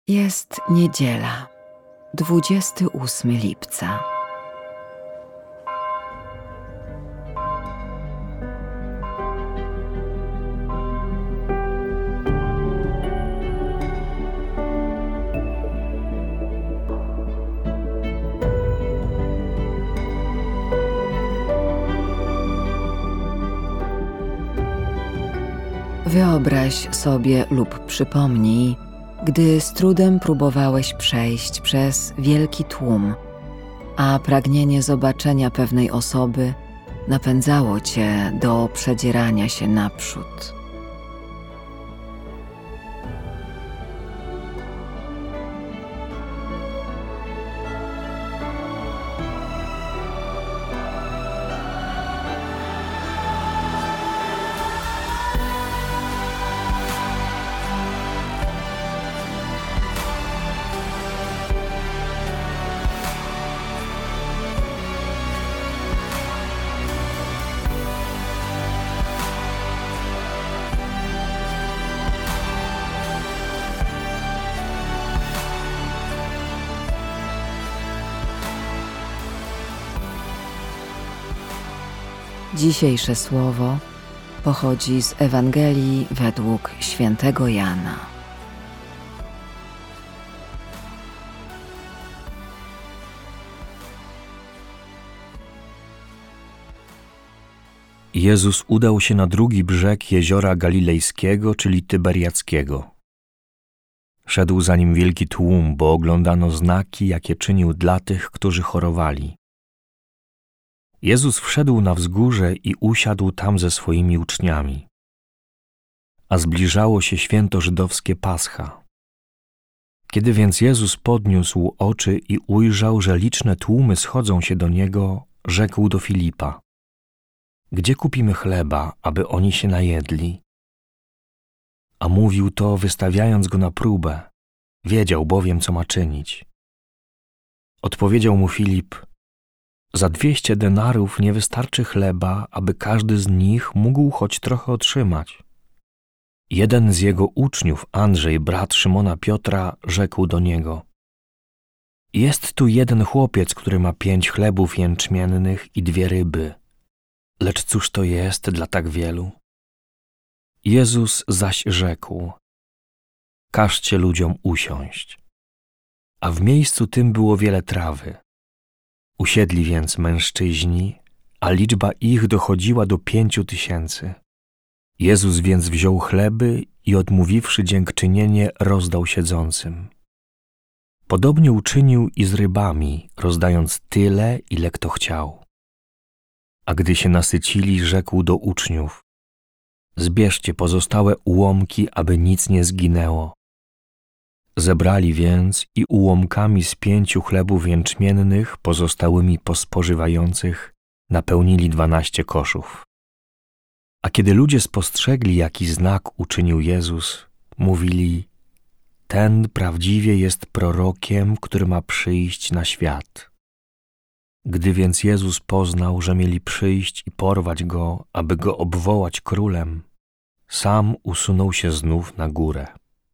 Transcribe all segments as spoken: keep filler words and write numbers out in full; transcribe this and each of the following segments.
Jest niedziela, dwudziestego ósmego lipca. Wyobraź sobie lub przypomnij, gdy z trudem próbowałeś przejść przez wielki tłum, a pragnienie zobaczenia pewnej osoby napędzało cię do przedzierania się naprzód. Dzisiejsze słowo pochodzi z Ewangelii według świętego Jana. Jezus udał się na drugi brzeg jeziora galilejskiego, czyli Tyberiackiego. Szedł za nim wielki tłum, bo oglądano znaki, jakie czynił dla tych, którzy chorowali. Jezus wszedł na wzgórze i usiadł tam ze swoimi uczniami. A zbliżało się święto żydowskie Pascha. Kiedy więc Jezus podniósł oczy i ujrzał, że liczne tłumy schodzą się do Niego, rzekł do Filipa: Gdzie kupimy chleba, aby oni się najedli? A mówił to, wystawiając Go na próbę. Wiedział bowiem, co ma czynić. Odpowiedział mu Filip: Za dwieście denarów nie wystarczy chleba, aby każdy z nich mógł choć trochę otrzymać. Jeden z jego uczniów, Andrzej, brat Szymona Piotra, rzekł do niego: Jest tu jeden chłopiec, który ma pięć chlebów jęczmiennych i dwie ryby. Lecz cóż to jest dla tak wielu? Jezus zaś rzekł: Każcie ludziom usiąść. A w miejscu tym było wiele trawy. Usiedli więc mężczyźni, a liczba ich dochodziła do pięciu tysięcy. Jezus więc wziął chleby i odmówiwszy dziękczynienie, rozdał siedzącym. Podobnie uczynił i z rybami, rozdając tyle, ile kto chciał. A gdy się nasycili, rzekł do uczniów: Zbierzcie pozostałe ułomki, aby nic nie zginęło. Zebrali więc i ułomkami z pięciu chlebów jęczmiennych, pozostałymi po spożywających, napełnili dwanaście koszów. A kiedy ludzie spostrzegli, jaki znak uczynił Jezus, mówili: Ten prawdziwie jest prorokiem, który ma przyjść na świat. Gdy więc Jezus poznał, że mieli przyjść i porwać Go, aby Go obwołać królem, sam usunął się znów na górę.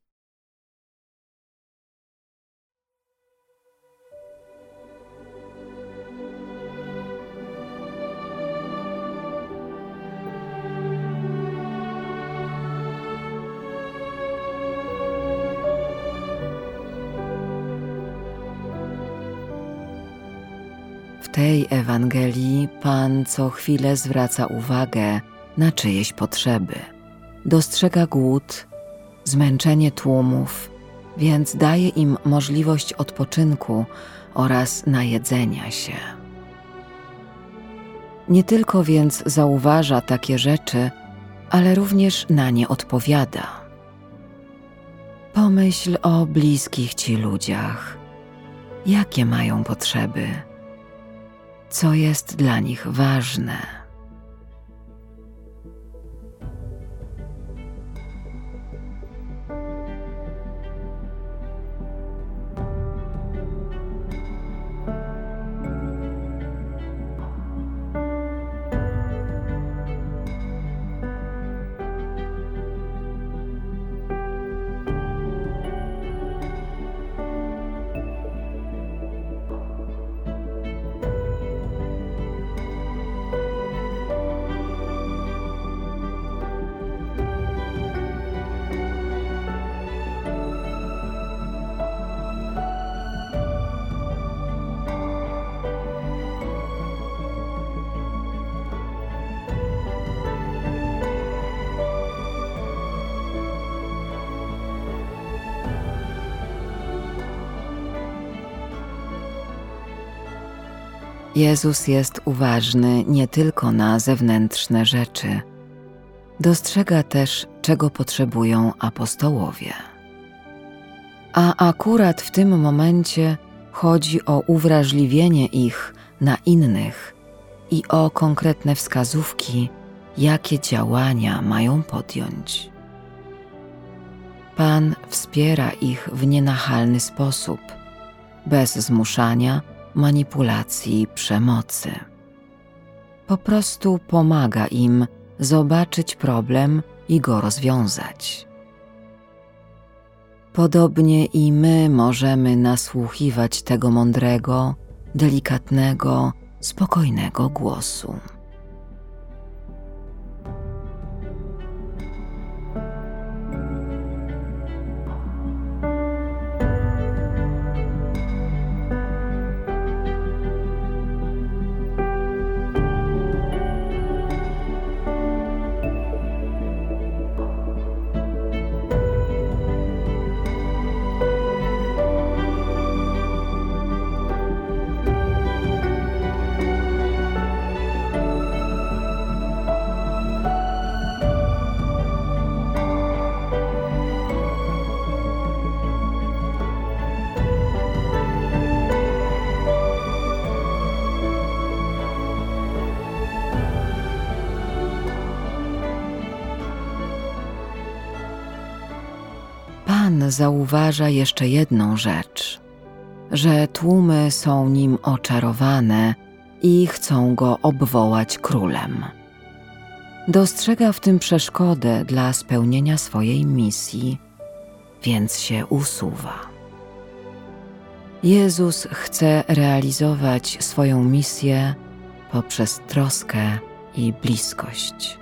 W tej Ewangelii Pan co chwilę zwraca uwagę na czyjeś potrzeby. Dostrzega głód, zmęczenie tłumów, więc daje im możliwość odpoczynku oraz najedzenia się. Nie tylko więc zauważa takie rzeczy, ale również na nie odpowiada. Pomyśl o bliskich ci ludziach. Jakie mają potrzeby? Co jest dla nich ważne? Jezus jest uważny nie tylko na zewnętrzne rzeczy. Dostrzega też, czego potrzebują apostołowie. A akurat w tym momencie chodzi o uwrażliwienie ich na innych i o konkretne wskazówki, jakie działania mają podjąć. Pan wspiera ich w nienachalny sposób, bez zmuszania, manipulacji, przemocy. Po prostu pomaga im zobaczyć problem i go rozwiązać. Podobnie i my możemy nasłuchiwać tego mądrego, delikatnego, spokojnego głosu. Pan zauważa jeszcze jedną rzecz, że tłumy są nim oczarowane i chcą go obwołać królem. Dostrzega w tym przeszkodę dla spełnienia swojej misji, więc się usuwa. Jezus chce realizować swoją misję poprzez troskę i bliskość.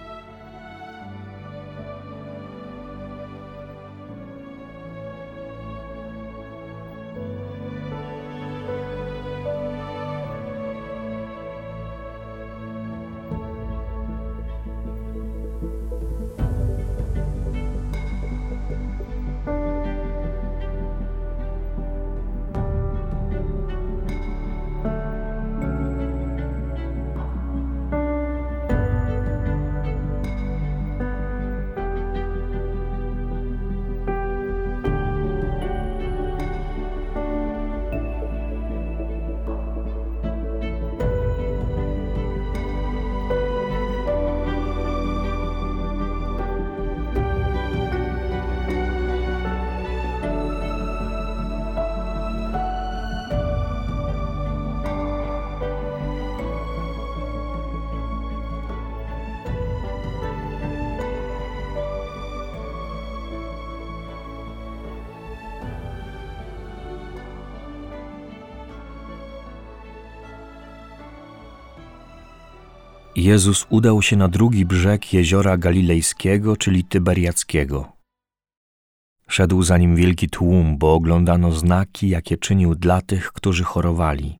Jezus udał się na drugi brzeg jeziora galilejskiego, czyli tyberiackiego. Szedł za nim wielki tłum, bo oglądano znaki, jakie czynił dla tych, którzy chorowali.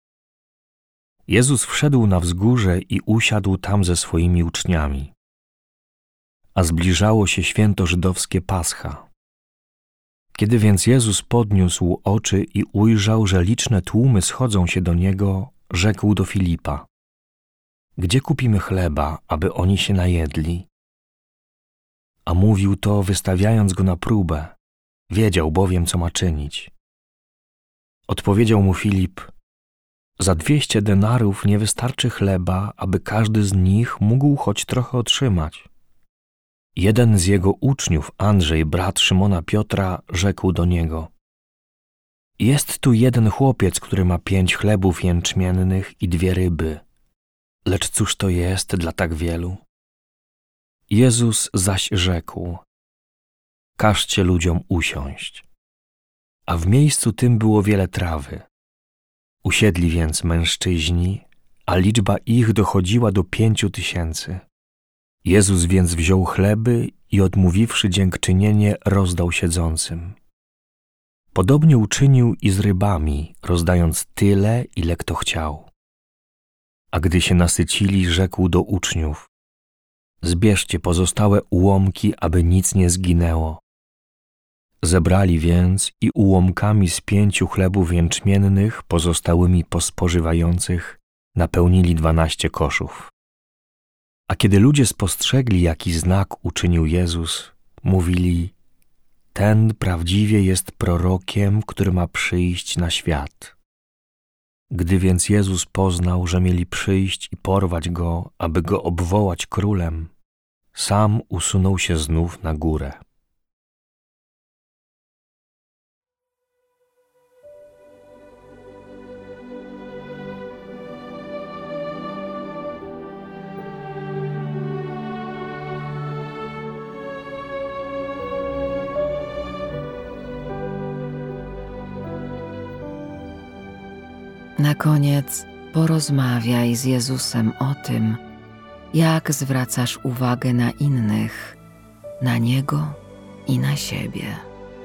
Jezus wszedł na wzgórze i usiadł tam ze swoimi uczniami. A zbliżało się święto żydowskie Pascha. Kiedy więc Jezus podniósł oczy i ujrzał, że liczne tłumy schodzą się do Niego, rzekł do Filipa: Gdzie kupimy chleba, aby oni się najedli? A mówił to, wystawiając go na próbę. Wiedział bowiem, co ma czynić. Odpowiedział mu Filip: Za dwieście denarów nie wystarczy chleba, aby każdy z nich mógł choć trochę otrzymać. Jeden z jego uczniów, Andrzej, brat Szymona Piotra, rzekł do niego: Jest tu jeden chłopiec, który ma pięć chlebów jęczmiennych i dwie ryby. Lecz cóż to jest dla tak wielu? Jezus zaś rzekł: Każcie ludziom usiąść. A w miejscu tym było wiele trawy. Usiedli więc mężczyźni, a liczba ich dochodziła do pięciu tysięcy. Jezus więc wziął chleby i odmówiwszy dziękczynienie, rozdał siedzącym. Podobnie uczynił i z rybami, rozdając tyle, ile kto chciał. A gdy się nasycili, rzekł do uczniów: Zbierzcie pozostałe ułomki, aby nic nie zginęło. Zebrali więc i ułomkami z pięciu chlebów jęczmiennych pozostałymi po spożywających napełnili dwanaście koszów. A kiedy ludzie spostrzegli, jaki znak uczynił Jezus, mówili: ten prawdziwie jest prorokiem, który ma przyjść na świat. Gdy więc Jezus poznał, że mieli przyjść i porwać Go, aby Go obwołać królem, sam usunął się znów na górę. Na koniec porozmawiaj z Jezusem o tym, jak zwracasz uwagę na innych, na Niego i na siebie.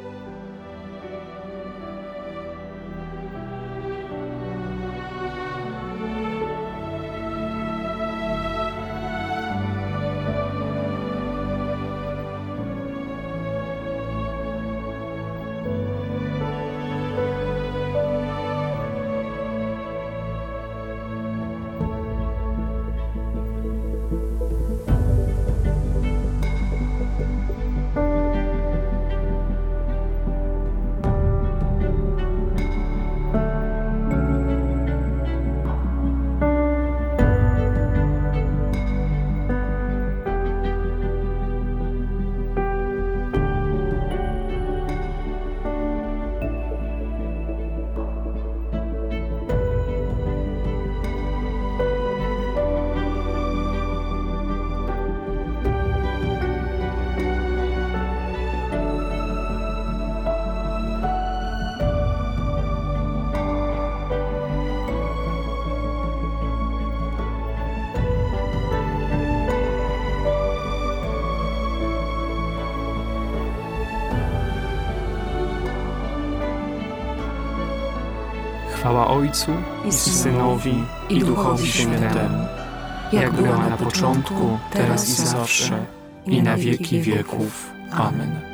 Chwała Ojcu i Synowi i Duchowi Świętemu, jak była na początku, teraz i zawsze, i na wieki wieków. Amen.